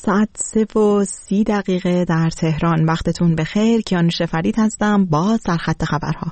ساعت 3:30 در تهران. وقتتون بخیر. کیانوش فرید هستم با سرخط خبرها.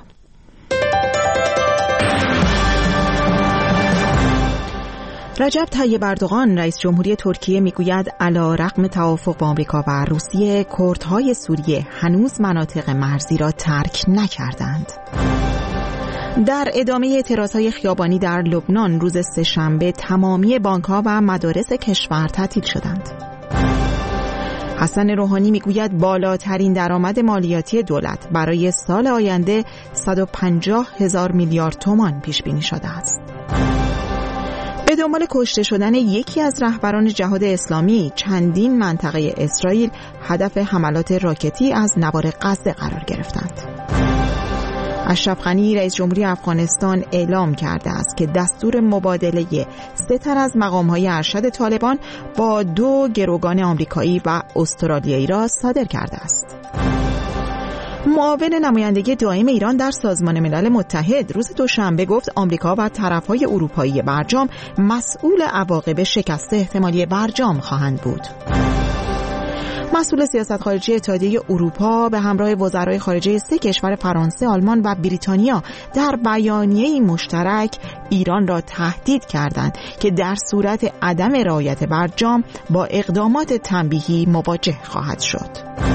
رجب طیب اردوغان رئیس جمهوری ترکیه میگوید علیرغم توافق با آمریکا و روسیه، کردهای سوریه هنوز مناطق مرزی را ترک نکردند. در ادامه اعتراضهای خیابانی در لبنان روز سه‌شنبه تمامی بانک‌ها و مدارس کشور تعطیل شدند. حسن روحانی میگوید بالاترین درآمد مالیاتی دولت برای سال آینده 150,000 میلیارد تومان پیش بینی شده است. به دنبال کشته شدن یکی از رهبران جهاد اسلامی، چندین منطقه اسرائیل هدف حملات راکتی از نوار غزه قرار گرفتند. اشرف غنی رئیس جمهوری افغانستان اعلام کرده است که دستور مبادله 3 تن از مقام‌های ارشد طالبان با 2 گروگان آمریکایی و استرالیایی را صادر کرده است. معاون نمایندگی دائم ایران در سازمان ملل متحد روز دوشنبه گفت آمریکا و طرف‌های اروپایی برجام مسئول عواقب شکست احتمالی برجام خواهند بود. مسئول سیاست خارجی اتحادیه اروپا به همراه وزرای خارجه 3 کشور فرانسه، آلمان و بریتانیا در بیانیه‌ای مشترک ایران را تهدید کردند که در صورت عدم رعایت برجام با اقدامات تنبیهی مواجه خواهد شد.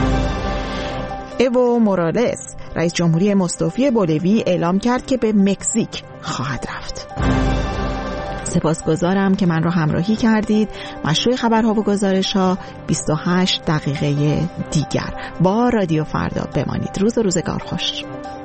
ایو مورالس رئیس جمهوری مستعفی بولیوی اعلام کرد که به مکزیک خواهد رفت. سپاسگزارم که من را همراهی کردید. مشروع خبرها و گزارش‌ها 28 دقیقه دیگر با رادیو فردا بمانید. روز و روزگار خوش.